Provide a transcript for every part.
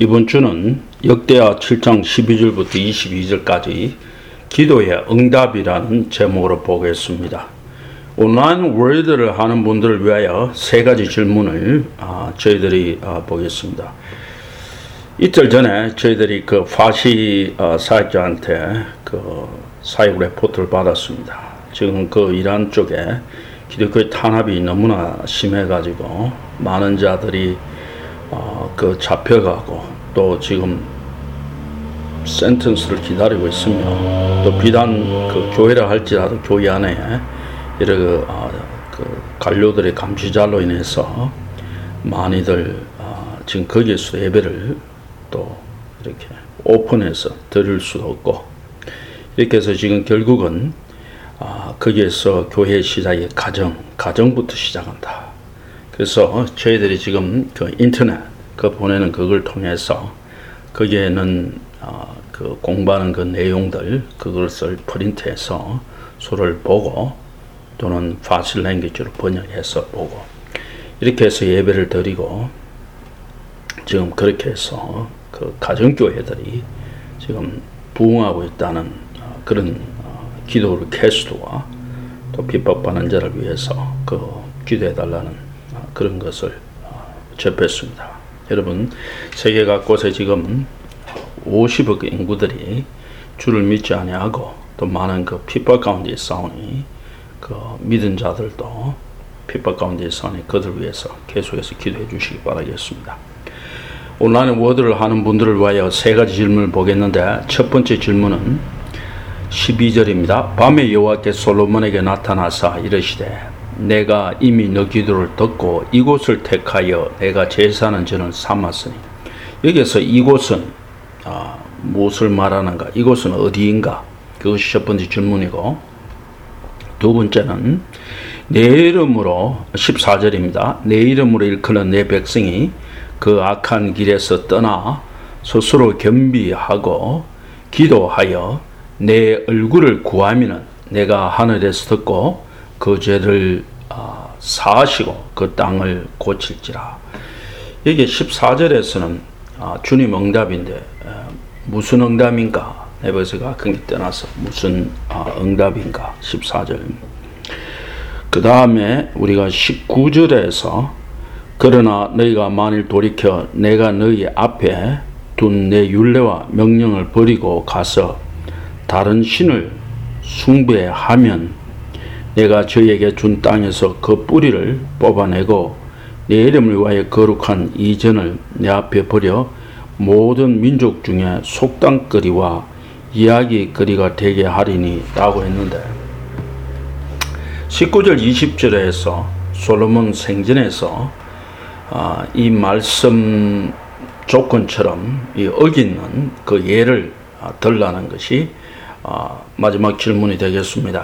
이번 주는 역대하 7장 12절부터 22절까지 기도의 응답이라는 제목으로 보겠습니다. 온라인 월드를 하는 분들을 위하여 세 가지 질문을 저희들이 보겠습니다. 이틀 전에 저희들이 그 파시 사역자한테 그 사역 레포트를 받았습니다. 지금 그 이란 쪽에 기독교의 탄압이 너무나 심해가지고 많은 자들이 그 잡혀가고 또 지금 센텐스를 기다리고 있으며 또 비단 그 교회라 할지라도 교회 안에 이런 그 관료들의 감시자로 인해서 많이들 지금 거기에서 예배를 또 이렇게 오픈해서 드릴 수도 없고 이렇게 해서 지금 결국은 거기에서 교회 시작의 가정부터 시작한다. 그래서 저희들이 지금 그 인터넷 그 보내는 그걸 통해서 거기에는 그 공부하는 그 내용들 그것을 프린트해서 서로를 보고 또는 파실 랭귀지로 번역해서 보고 이렇게 해서 예배를 드리고 지금 그렇게 해서 그 가정교회들이 지금 부흥하고 있다는 그런 기도를 캐스트와 또 핍박받는 자를 위해서 그 기도해달라는 그런 것을 접했습니다. 여러분 세계 각곳에 지금 50억 인구들이 주를 믿지 아니하고 또 많은 그 핍박 가운데 싸우니 그 믿은 자들도 핍박 가운데 싸우니 그들 위해서 계속해서 기도해 주시기 바라겠습니다. 온라인 워드를 하는 분들을 위하여 세 가지 질문을 보겠는데 첫 번째 질문은 12절입니다. 밤에 여호와께서 솔로몬에게 나타나사 이르시되 내가 이미 너 기도를 듣고 이곳을 택하여 내가 제사하는 전을 삼았으니 여기에서 이곳은 무엇을 말하는가? 이곳은 어디인가? 그것이 첫 번째 질문이고 두 번째는 내 이름으로 14절입니다. 내 이름으로 일컫는 내 백성이 그 악한 길에서 떠나 스스로 겸비하고 기도하여 내 얼굴을 구하면은 내가 하늘에서 듣고 그 죄를 사하시고 그 땅을 고칠지라. 여기 14절에서는 주님 응답인데 무슨 응답인가? 에베소가 그게 떠나서 무슨 응답인가? 14절. 그 다음에 우리가 19절에서 그러나 너희가 만일 돌이켜 내가 너희 앞에 둔 내 율례와 명령을 버리고 가서 다른 신을 숭배하면 내가 저에게 준 땅에서 그 뿌리를 뽑아내고 내 이름을 위하여 거룩한 이전을 내 앞에 버려 모든 민족 중에 속담거리와 이야기거리가 되게 하리니 라고 했는데 19절 20절에서 솔로몬 생전에서 이 말씀 조건처럼 이 어기는 그 예를 들라는 것이 마지막 질문이 되겠습니다.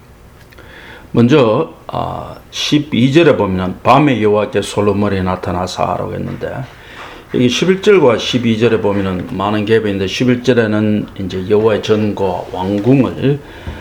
먼저 12절에 보면 밤에 여호와께서 솔로몬에 나타나사라고 했는데 여기 11절과 12절에 보면은 많은 갭이 있는데 11절에는 이제 여호와의 전과 왕궁을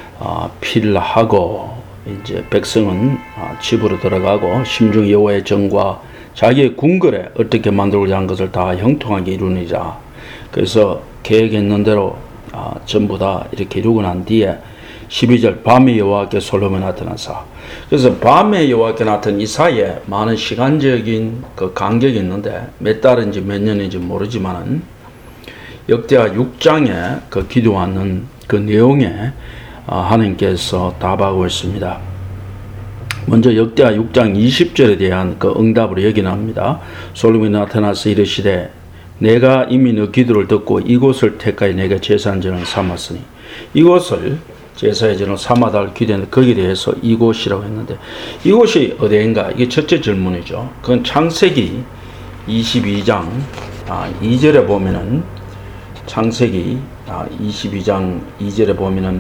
필하고 이제 백성은 집으로 들어가고 심중 여호와의 전과 자기의 궁궐에 어떻게 만들고자 한 것을 다 형통하게 이루니라. 그래서 계획했는 대로 전부 다 이렇게 이루고 난 뒤에 12절 밤에 여호와께서 솔로몬에 나타나사. 그래서 밤에 여호와께 나타난 이 사이에 많은 시간적인 그 간격이 있는데 몇 달인지 몇 년인지 모르지만은 역대하 6장에 그 기도하는 그 내용에 하나님께서 답하고 있습니다. 먼저 역대하 6장 20절에 대한 그 응답으로 여기납니다. 솔로몬이 나타나서 이르시되 내가 이미 너 기도를 듣고 이곳을 택하여 내가 제사한 전을 삼았으니 이곳을 제사의 전을 삼아달 기도했는데 거기에 대해서 이곳이라고 했는데 이곳이 어디인가? 이게 첫째 질문이죠. 그건 창세기 22장 2절에 보면은 창세기 22장 2절에 보면은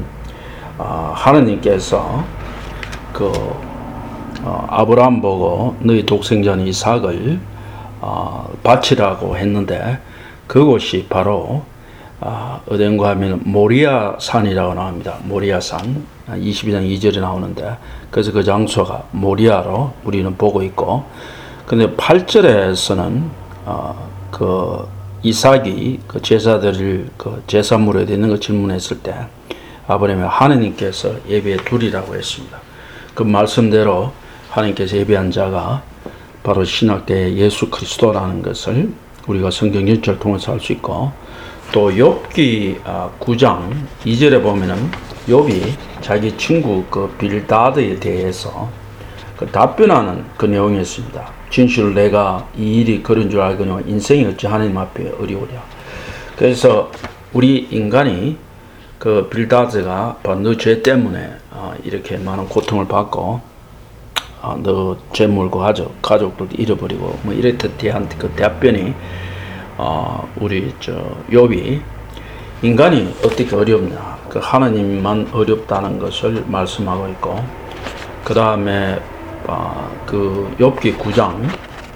하나님께서 그 아브라함 보고 너희 독생자는 이삭을 바치라고 했는데 그곳이 바로 어딘가 하면 모리아 산이라고 나옵니다. 모리아 산 22장 2절에 나오는데 그래서 그 장소가 모리아로 우리는 보고 있고 근데 8절에서는 그 이삭이 그 제사 드릴 그 제사물에 있는 거 질문했을 때 아브라함이 하느님께서 예비해 두리라고 했습니다. 그 말씀대로 하나님께서 예비한 자가 바로 신학대의 예수 그리스도라는 것을 우리가 성경 전체를 통해서 알 수 있고, 또 욥기 9장 2절에 보면은 욥이 자기 친구 그 빌다드에 대해서 그 답변하는 그 내용이 있습니다. 진실로 내가 이 일이 그런 줄 알거니와 인생이 어찌 하나님 앞에 어려우랴. 그래서 우리 인간이 그 빌다드가 너 죄 때문에 이렇게 많은 고통을 받고 너 재물과 가족들도 잃어버리고 뭐 이렇게 대한 그 답변이 우리 욥이 인간이 어떻게 어렵냐, 그 하나님만 어렵다는 것을 말씀하고 있고, 그 다음에 그 욥기 9장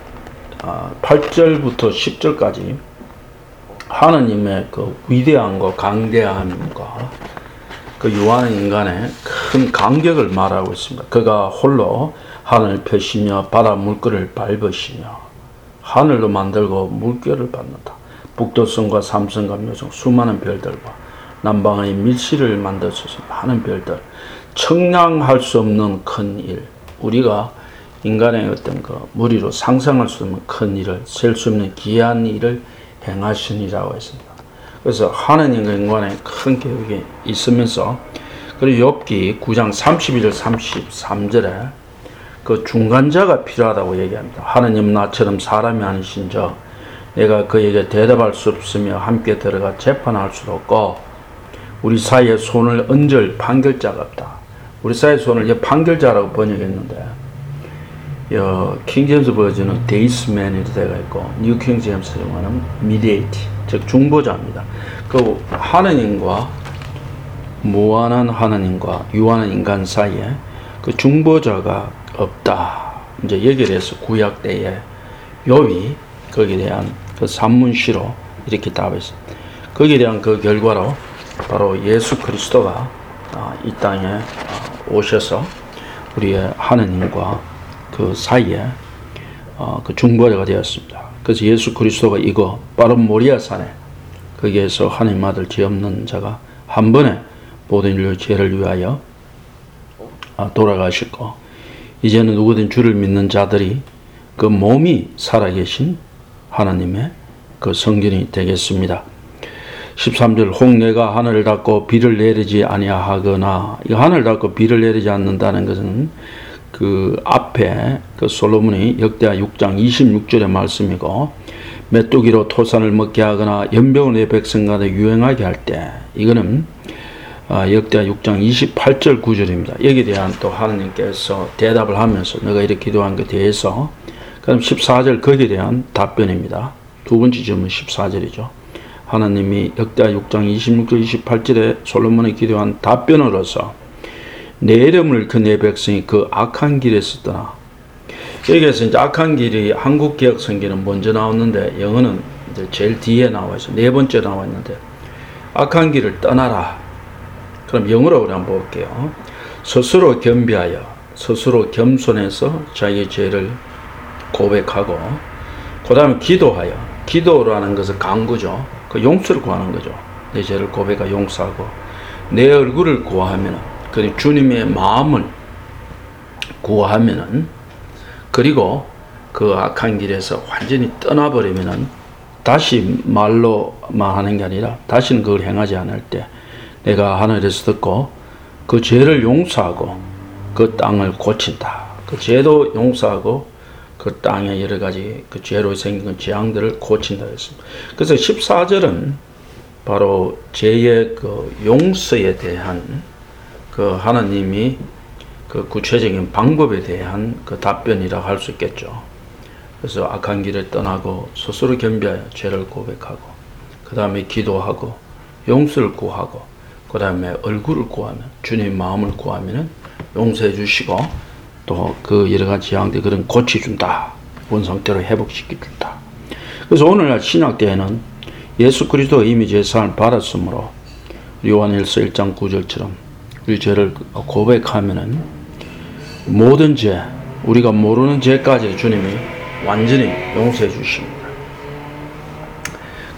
8절부터 10절까지 하나님의 그 위대함과 강대함과 그 유한 인간의 큰 간격을 말하고 있습니다. 그가 홀로 하늘을 펴시며 바다 물결을 밟으시며 하늘로 만들고 물결을 받는다. 북도성과 삼성과 묘성 수많은 별들과 남방의 밀실을 만드셔서 많은 별들, 청량할 수 없는 큰 일, 우리가 인간의 어떤 그 머리로 상상할 수 없는 큰 일을, 셀 수 없는 귀한 일을 행하시니라고 했습니다. 그래서 하나님과 인간의 큰 계획이 있으면서, 그리고 욥기 9장 31절 33절에 그 중간자가 필요하다고 얘기합니다. 하나님 나처럼 사람이 아니신 저 내가 그에게 대답할 수 없으며 함께 들어가 재판할 수도 없고 우리 사이에 손을 얹을 판결자가 없다. 우리 사이에 손을 판결자라고 번역했는데 킹제임스 버전은 데이스맨이라고 되어 있고 뉴 킹제임스 버전은 미디에이트, 즉 중보자입니다. 그 하나님과 무한한 하나님과 유한한 인간 사이에 그 중보자가 없다. 이제 얘기를 해서 구약 때에 욥이 거기에 대한 그 산문시로 이렇게 답했습니다. 거기에 대한 그 결과로 바로 예수 그리스도가 이 땅에 오셔서 우리의 하나님과 그 사이에 그 중보자가 되었습니다. 그래서 예수 그리스도가 이거 빠른 모리아산에 거기에서 하나님 아들 죄 없는 자가 한 번에 모든 인류 죄를 위하여 돌아가셨고, 이제는 누구든 주를 믿는 자들이 그 몸이 살아계신 하나님의 그 성전이 되겠습니다. 13절 혹 내가 하늘을 닫고 비를 내리지 아니하거나, 이 하늘을 닫고 비를 내리지 않는다는 것은 그 앞에 그 솔로몬이 역대하 6장 26절의 말씀이고, 메뚜기로 토산을 먹게 하거나 연병을 내 백성가에 유행하게 할 때, 이거는 역대하 6장 28절 9절입니다. 여기에 대한 또 하나님께서 대답을 하면서 내가 이렇게 기도한 것에 대해서, 그럼 14절 거기에 대한 답변입니다. 두 번째 질문 14절이죠. 하나님이 역대하 6장 26절 28절에 솔로몬이 기도한 답변으로서 내 이름을 그 내 백성이 그 악한 길에서 떠나. 여기에서 이제 악한 길이 한국 개혁 성경은 먼저 나왔는데 영어는 이제 제일 뒤에 나와 있어요. 네 번째 나와 있는데 악한 길을 떠나라. 그럼 영어로 우리 한번 볼게요. 스스로 겸비하여, 스스로 겸손해서 자기 죄를 고백하고, 그 다음에 기도하여, 기도라는 것은 간구죠. 그 용서를 구하는 거죠. 내 죄를 고백하고 용서하고, 내 얼굴을 구하면은, 그리고 주님의 마음을 구하면은, 그리고 그 악한 길에서 완전히 떠나버리면은 다시 말로만 하는 게 아니라 다시는 그걸 행하지 않을 때 내가 하늘에서 듣고 그 죄를 용서하고 그 땅을 고친다. 그 죄도 용서하고 그 땅에 여러 가지 그 죄로 생긴 재앙들을 고친다 했습니다. 그래서 14절은 바로 죄의 그 용서에 대한 그 하나님이 그 구체적인 방법에 대한 그 답변이라고 할 수 있겠죠. 그래서 악한 길을 떠나고 스스로 겸비하여 죄를 고백하고, 그 다음에 기도하고 용서를 구하고, 그 다음에 얼굴을 구하면, 주님의 마음을 구하면은 용서해 주시고 또 그 여러 가지 재앙들 그런 고쳐준다. 본 상태로 회복시켜준다. 그래서 오늘날 신약대에는 예수 그리스도가 이미 제사를 받았으므로 요한일서 1장 9절처럼 우리 죄를 고백하면은 모든 죄, 우리가 모르는 죄까지 주님이 완전히 용서해 주십니다.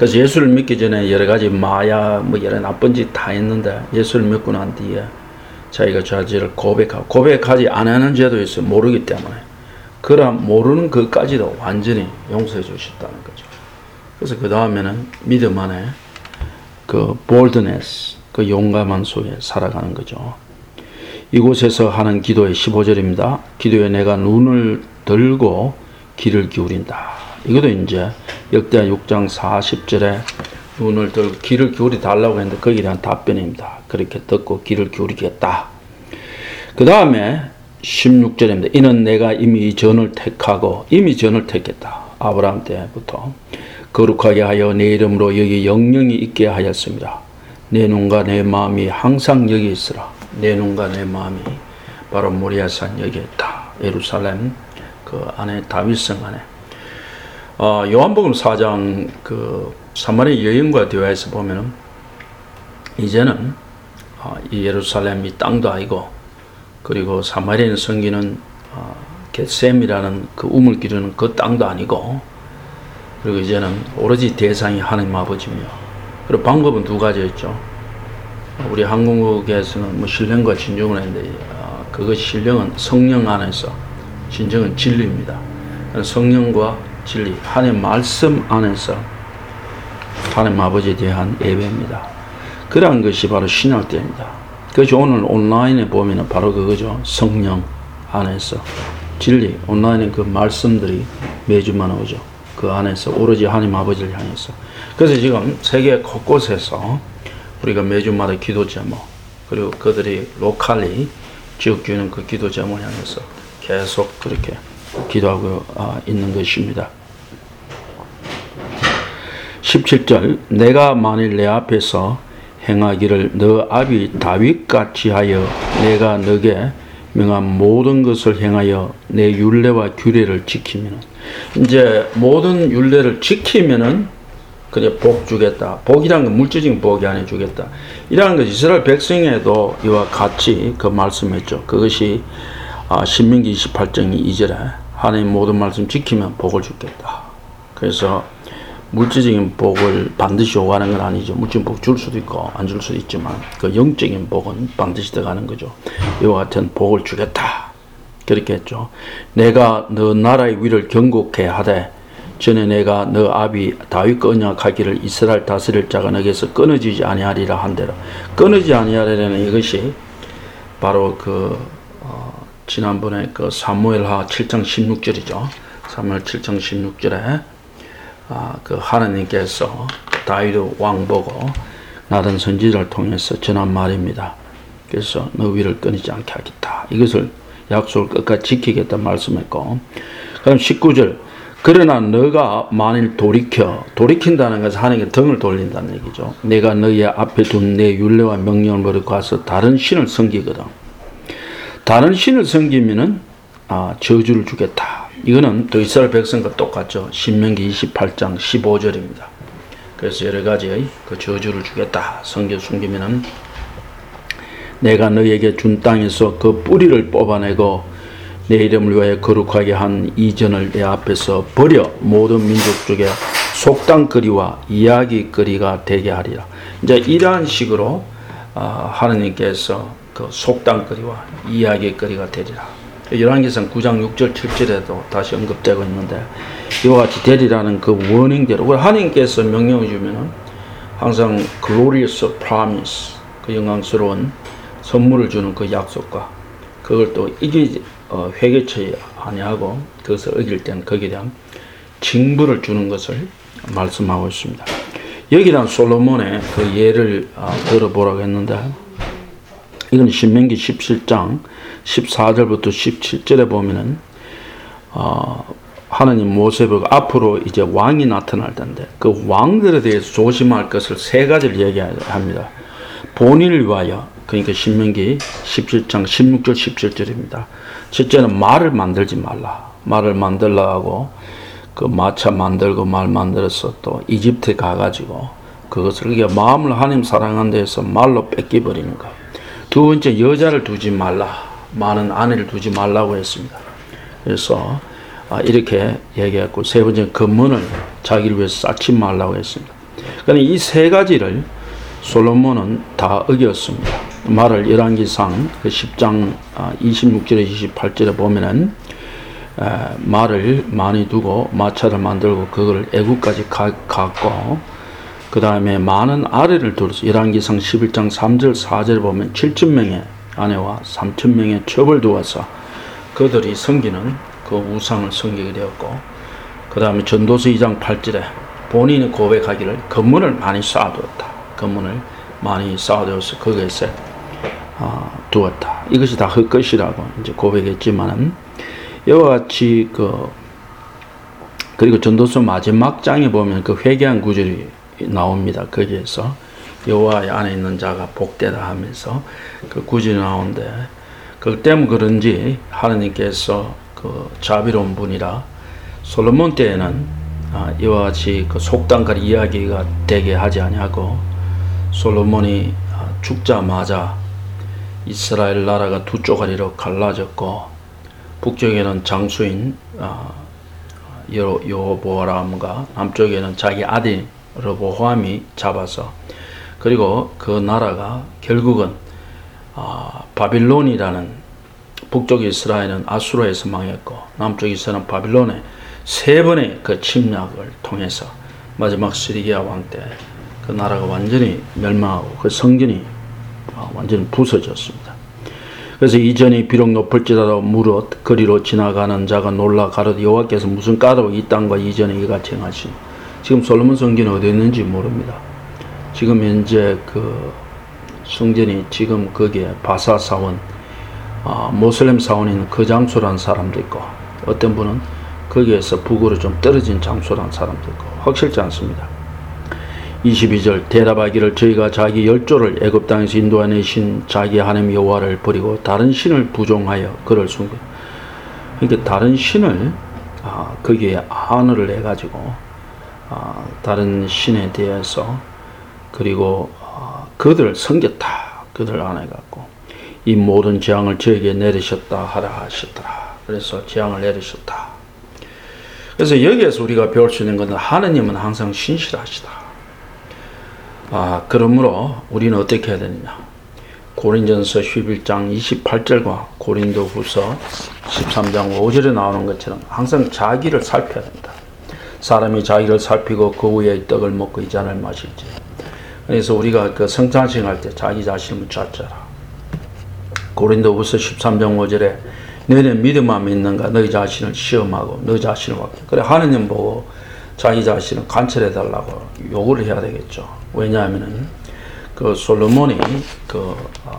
그래서 예수를 믿기 전에 여러 가지 마약 뭐 여러 나쁜 짓 다 했는데 예수를 믿고 난 뒤에 자기가 죄를 고백하지 않는 죄도 있어요. 모르기 때문에. 그러나 모르는 것까지도 완전히 용서해 주셨다는 거죠. 그래서 그 다음에는 믿음 안에 그 boldness, 그 용감한 속에 살아가는 거죠. 이곳에서 하는 기도의 15절입니다. 기도에 내가 눈을 들고 귀를 기울인다. 이것도 이제 역대하 6장 40절에 눈을 들고 귀를 기울이 달라고 했는데 거기에 대한 답변입니다. 그렇게 듣고 귀를 기울이겠다. 그 다음에 16절입니다. 이는 내가 이미 전을 택하고 이미 전을 택했다. 아브라함 때부터 거룩하게 하여 내 이름으로 여기 영영이 있게 하였습니다. 내 눈과 내 마음이 항상 여기 있으라. 내 눈과 내 마음이 바로 모리아산 여기에 있다. 예루살렘 그 안에 다윗성 안에. 요한복음 4장 그 사마리아 여인과 대화에서 보면은 이제는 이 예루살렘 이 땅도 아니고 그리고 사마리아인 성기는 겟셈이라는 그 우물 기르는 그 땅도 아니고 그리고 이제는 오로지 대상이 하나님 아버지며 그리고 방법은 두 가지였죠. 우리 한국에서는 뭐 신령과 진정을 했는데 그것이 신령은 성령 안에서 진정은 진리입니다. 성령과 진리 하나님 말씀 안에서 하나님 아버지에 대한 예배입니다. 그러한 것이 바로 신학대입니다. 그것이 오늘 온라인에 보면은 바로 그거죠. 성령 안에서 진리 온라인에 그 말씀들이 매주만 오죠. 그 안에서 오로지 하나님 아버지를 향해서. 그래서 지금 세계 곳곳에서 우리가 매주마다 기도 제목 그리고 그들이 로컬리 지역교회는 그 기도 제목을 향해서 계속 그렇게 기도하고 있는 것입니다. 17절 내가 만일 내 앞에서 행하기를 너 아비 다윗같이 하여 내가 너게 명한 모든 것을 행하여 내 율례와 규례를 지키면 이제 모든 율례를 지키면은 그냥 복 주겠다. 복이라는 건 물질적인 복이 아니 주겠다. 이러한 것 이스라엘 백성에도 이와 같이 그 말씀했죠. 그것이 신명기 28장 2절에 하나님 모든 말씀 지키면 복을 주겠다. 그래서 물질적인 복을 반드시 요구하는 건 아니죠. 물질적인 복 줄 수도 있고 안 줄 수도 있지만 그 영적인 복은 반드시 들어가는 거죠. 이와 같은 복을 주겠다. 그렇게 했죠. 내가 너 나라의 위를 견고케 하되 전에 내가 너 아비 다윗과 언약하기를 이스라엘 다스릴 자가 너에게서 끊어지지 아니하리라 한대로 끊어지지 아니하리라는 이것이 바로 지난번에 그 사무엘하 7장 16절이죠. 사무엘 7장 16절에 그 하나님께서 다윗 왕 보고 나단 선지자를 통해서 전한 말입니다. 그래서 너 위를 끊이지 않게 하겠다. 이것을 약속을 끝까지 지키겠다 말씀했고 그럼 19절 그러나 너가 만일 돌이킨다는 것은 하나님께 등을 돌린다는 얘기죠. 내가 너희 앞에 둔 내 율례와 명령을 버리고 가서 다른 신을 섬기거든. 다른 신을 섬기면은 저주를 주겠다. 이거는 또 이스라엘 백성과 똑같죠. 신명기 28장 15절입니다. 그래서 여러 가지의 그 저주를 주겠다. 숨기면은 내가 너에게 준 땅에서 그 뿌리를 뽑아내고 내 이름을 위하여 거룩하게 한 이전을 내 앞에서 버려 모든 민족 중에 속담거리와 이야기거리가 되게 하리라. 이제 이러한 식으로 하나님께서 그 속담거리와 이야기거리가 되리라. 열왕기상 9장 6절 7절에도 다시 언급되고 있는데 이와 같이 되리라는 그 원행대로 하나님께서 명령을 주면은 항상 glorious promise 그 영광스러운 선물을 주는 그 약속과 그걸 또 회개치 아니하고 그것을 어길 때는 거기에 대한 징벌을 주는 것을 말씀하고 있습니다. 여기에 대한 솔로몬의 그 예를 들어보라고 했는데 이건 신명기 17장 14절부터 17절에 보면은 하나님 모세보고 앞으로 이제 왕이 나타날 텐데 그 왕들에 대해서 조심할 것을 세 가지를 얘기합니다. 본인을 위하여 그러니까 신명기 17장 16절 17절입니다. 첫째는 말을 만들지 말라. 말을 만들라 하고 그 마차 만들고 말 만들어서 또 이집트에 가가지고 그것을 이게 마음을 하나님 사랑하는 데서 말로 뺏기버리는 것. 두 번째 여자를 두지 말라. 많은 아내를 두지 말라고 했습니다. 그래서 이렇게 얘기했고 세 번째 금문을 자기를 위해서 쌓지 말라고 했습니다. 그러니 이 세 가지를 솔로몬은 다 어겼습니다. 말을 열왕기상 10장 26절에 28절에 보면은 말을 많이 두고 마차를 만들고 그걸 애국까지 갔고, 그 다음에 많은 아내를 두어서 열왕기상 11장 3절 4절에 보면 7,000명의 아내와 3,000명의 첩을 두어서 그들이 섬기는 그 우상을 섬기게 되었고, 그 다음에 전도서 2장 8절에 본인이 고백하기를 건물을 많이 쌓아두었다. 건물을 많이 쌓아두어서 거기에서 두었다. 이것이 다 헛것이라고 이제 고백했지만은, 이와 같이 그리고 전도서 마지막 장에 보면 그 회개한 구절이 나옵니다. 거기에서 여호와의 안에 있는 자가 복되다 하면서 그 구절이 나오는데, 그 때문에 그런지 하나님께서 그 자비로운 분이라 솔로몬 때에는 이와 같이 그 속단갈 이야기가 되게 하지 아니하고, 솔로몬이 죽자마자 이스라엘 나라가 두 쪼가리로 갈라졌고, 북쪽에는 장수인 여호보암과 남쪽에는 자기 아들 르보암이 잡아서, 그리고 그 나라가 결국은 바빌론이라는, 북쪽 이스라엘은 아수르에서 망했고 남쪽 이스라엘은 바빌론의 세 번의 그 침략을 통해서 마지막 시리기야 왕 때 그 나라가 완전히 멸망하고 그 성전이 완전히 부서졌습니다. 그래서 이전이 비록 높을지라도 무릇 거리로 지나가는 자가 놀라 가로되 여호와께서 무슨 까닭으로 이 땅과 이전에 이같이 행하시니. 지금 솔로몬 성전이 어디 있는지 모릅니다. 지금 현재 그 성전이 지금 거기에 바사 사원, 모슬렘 사원이 있는 그 장소라는 사람도 있고, 어떤 분은 거기에서 북으로 좀 떨어진 장소라는 사람도 있고, 확실치 않습니다. 22절 대답하기를 저희가 자기 열조를 애굽 땅에서 인도하내신 자기 하나님 여호와를 버리고 다른 신을 부종하여 그를 숨겨. 그러니까 다른 신을 거기에 안을 해가지고 다른 신에 대해서, 그리고 그들을 섬겼다. 그들을 안 해갖고 이 모든 재앙을 저에게 내리셨다 하라 하셨더라. 그래서 재앙을 내리셨다. 그래서 여기에서 우리가 배울 수 있는 것은 하느님은 항상 신실하시다. 그러므로 우리는 어떻게 해야 되느냐. 고린전서 11장 28절과 고린도후서 13장 5절에 나오는 것처럼 항상 자기를 살펴야 된다. 사람이 자기를 살피고 그 후에 떡을 먹고 이 잔을 마실지. 그래서 우리가 그 성찬식 할 때 자기 자신을 찾자라. 고린도후서 13장 5절에 너희는 믿음 안에 있는가 너희 자신을 시험하고 너희 자신을 확인. 그래 하느님 보고 자기 자신을 관찰해 달라고 요구를 해야 되겠죠. 왜냐하면은 그 솔로몬이 그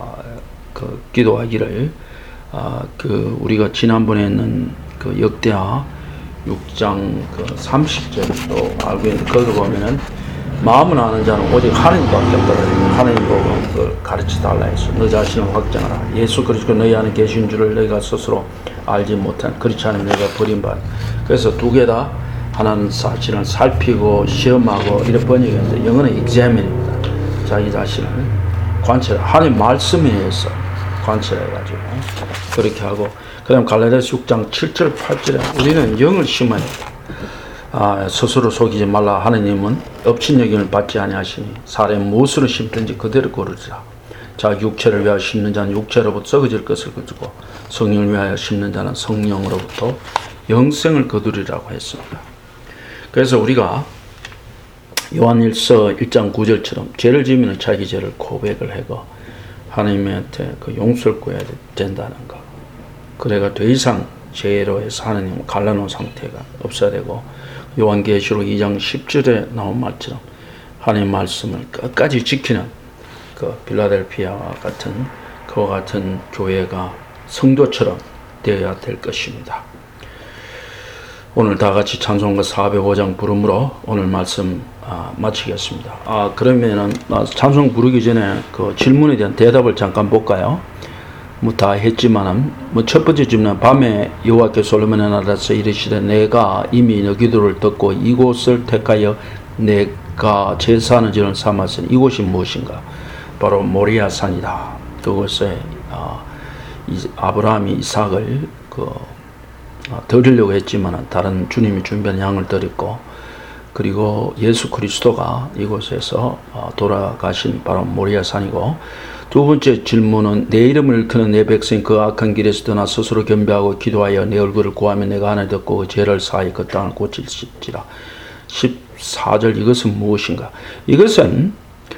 기도하기를 우리가 지난번에 했는 그 역대하 6장 그 30절도 알고 있는데, 거기 보면은 마음은 아는 자는 오직 하나님밖에 없다. 하나님 보고 그걸 가르쳐 달라 해서 너 자신을 확정하라. 예수 그리스도 너희 안에 계신 줄을 너희가 스스로 알지 못한, 그렇지 않으면 너희가 버림받. 그래서 두 개 다, 하나는 자신을 살피고 시험하고 이렇게 번역했는데, 영어는 examine입니다. 자기 자신을 관찰, 하나님 말씀에 의해서 관찰해가지고 그렇게 하고, 그 다음 갈라디아서 6장 7절 8절에 우리는 영을 심어야 한다. 스스로 속이지 말라. 하느님은 엎친 여김을 받지 아니하시니 사람이 무엇으로 심든지 그대로 거두리라. 자기 육체를 위하여 심는 자는 육체로부터 썩어질 것을 거두고 성령을 위하여 심는 자는 성령으로부터 영생을 거두리라고 했습니다. 그래서 우리가 요한일서 1장 9절처럼 죄를 지으면 자기 죄를 고백을 하고 하나님한테 그 용서를 구해야 된다는 것. 그래가 더 이상 죄로 해서 하나님을 갈라놓은 상태가 없어야 되고, 요한계시록 2장 10절에 나온 말처럼 하나님의 말씀을 끝까지 지키는 그 빌라델피아와 같은 그와 같은 교회가 성도처럼 되어야 될 것입니다. 오늘 다 같이 찬송가 405장 부름으로 오늘 말씀 마치겠습니다. 그러면은 찬송 부르기 전에 그 질문에 대한 대답을 잠깐 볼까요? 뭐 다 했지만은 첫 번째 질문은 밤에 여호와께 솔로몬의 나라에서 이르시되 내가 이미 너 기도를 듣고 이곳을 택하여 내가 제사하는 지를 삼았으니 이곳이 무엇인가? 바로 모리아 산이다. 그곳에 아브라함이 이삭을 드리려고 했지만은 다른 주님이 준비한 양을 드렸고, 그리고 예수 그리스도가 이곳에서 돌아가신 바로 모리아산이고, 두 번째 질문은 내 이름을 일컫는 내 백성이 그 악한 길에서 떠나 스스로 겸비하고 기도하여 내 얼굴을 구하면 내가 하늘 듣고 그 죄를 사하여 그 땅을 고칠지라. 14절 이것은 무엇인가? 이것은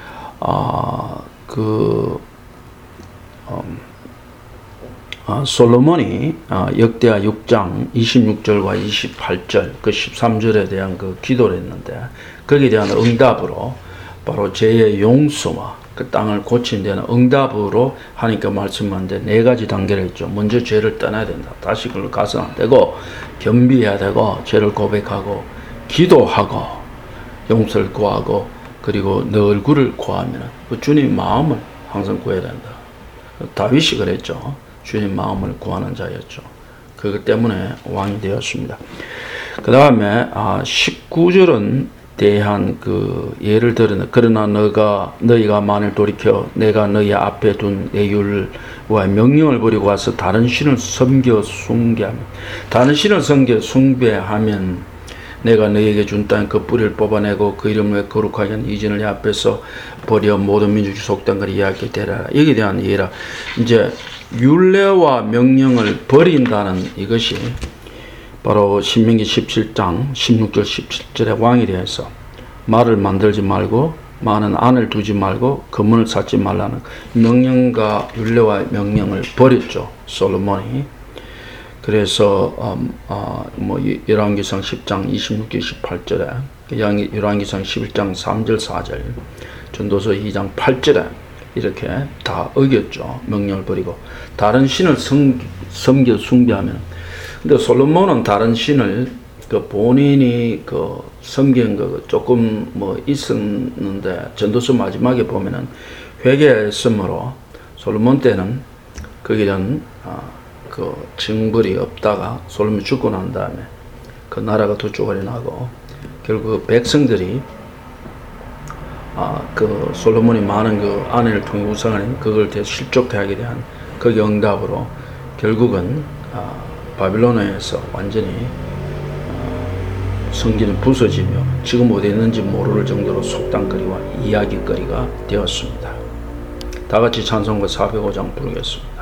솔로몬이 역대하 6장 26절과 28절 그 13절에 대한 그 기도를 했는데, 거기에 대한 응답으로 바로 죄의 용서와 그 땅을 고치는 데는 응답으로 하니까 말씀하는데 네 가지 단계를 했죠. 먼저 죄를 떠나야 된다. 다시 그걸 가서는 안 되고 겸비해야 되고, 죄를 고백하고 기도하고 용서를 구하고, 그리고 내 얼굴을 구하면 주님 마음을 항상 구해야 된다. 다윗이 그랬죠. 주님 마음을 구하는 자였죠. 그것 때문에 왕이 되었습니다. 그 다음에 19절은 대한 그 예를 들어, 그러나 너희가 만일 돌이켜 내가 너희 앞에 둔 내 율과 명령을 버리고 와서 다른 신을 섬겨 숭배하면, 다른 신을 섬겨 숭배하면 내가 너희에게 준 땅 그 뿌리를 뽑아내고 그 이름을 거룩하게 한 이전을 내 앞에서 버려 모든 민족이 속된 것을 이야기하게 되라. 여기에 대한 예라. 이제 율례와 명령을 버린다는 이것이 바로 신명기 17장 16절 17절의 왕에 대해서 말을 만들지 말고 많은 안을 두지 말고 금문을 쌓지 말라는 명령과 율례와 명령을 버렸죠, 솔로몬이. 그래서 열왕기상 10장 26절 18절에, 열왕기상 11장 3절 4절, 전도서 2장 8절에 이렇게 다 어겼죠. 명령을 버리고 다른 신을 섬겨 숭배하면. 근데 솔로몬은 다른 신을 본인이 섬긴 거 조금 있었는데, 전도서 마지막에 보면은 회개했으므로 솔로몬 때는 거기에 대한 징벌이 없다가 솔로몬이 죽고 난 다음에 그 나라가 두 쪼가리 나고, 결국 백성들이 솔로몬이 많은 그 아내를 통해 우상을 그걸 실족하게 대한 그 응답으로 결국은 바빌론에서 완전히 성전이 부서지며 지금 어디 있는지 모를 정도로 속담거리와 이야기거리가 되었습니다. 다 같이 찬송가 405장 부르겠습니다.